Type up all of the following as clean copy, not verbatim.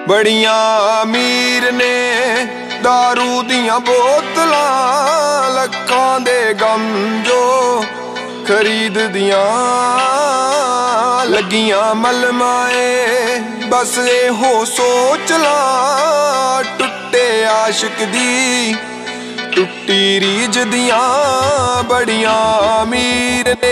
बड़ियां अमीर ने दारू दियां बोतलां लखां दे गम जो खरीद दियां लगियां मलमाए बस एहो सोच ला टुटे आशिक दी टुटी रीज दियां बड़ियां अमीर ने।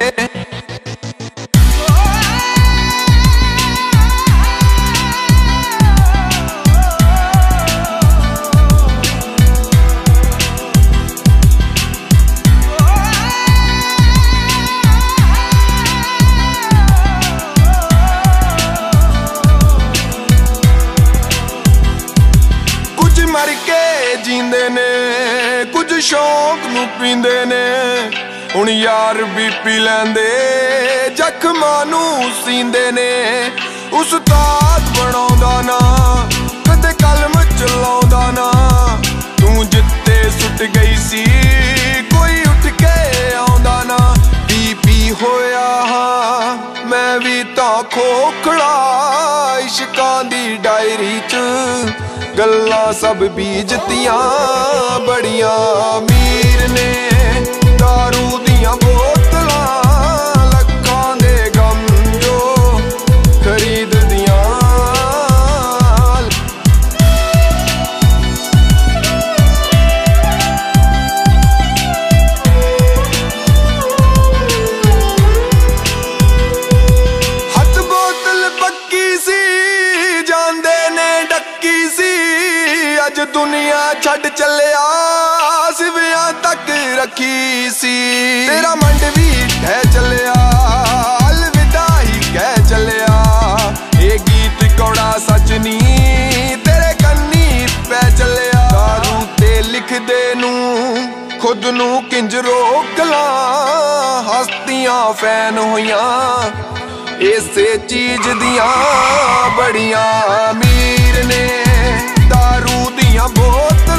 मर के जींदे ने कुछ शौक नू पींदे ने हुण यार भी पी लैंदे जख्मां नू सींदे ने। उस्ताद बनाउंदा ना कदे कलम चलाउंदा ना तू जित्ते सुट गई सी कोई उठ के आउंदा ना। पी होया हां मैं भी तां खोखड़ा इश्कां दी डायरी च गल्लां सब बीजतियां बड़ियां अमीर ने दारू दियां बोतलां लखां दे गम जो खरीद दियां। हथ बोतल पक्की सी जांदे ने डक्की सी अज दुनिया छड़ चलिया सिवियां तक रखी सी। तेरा मंड भी ढह चलिया अलविदा ही कह चलिया ये गीत कौड़ा सच नी तेरे कन्नी पै चलिया। दारू ते लिख दे नू खुद नू किंज रोक ला हस्तियां फैन होइयां इसे चीज दियां बड़ियां अमीर ने दारू दियां बोतलां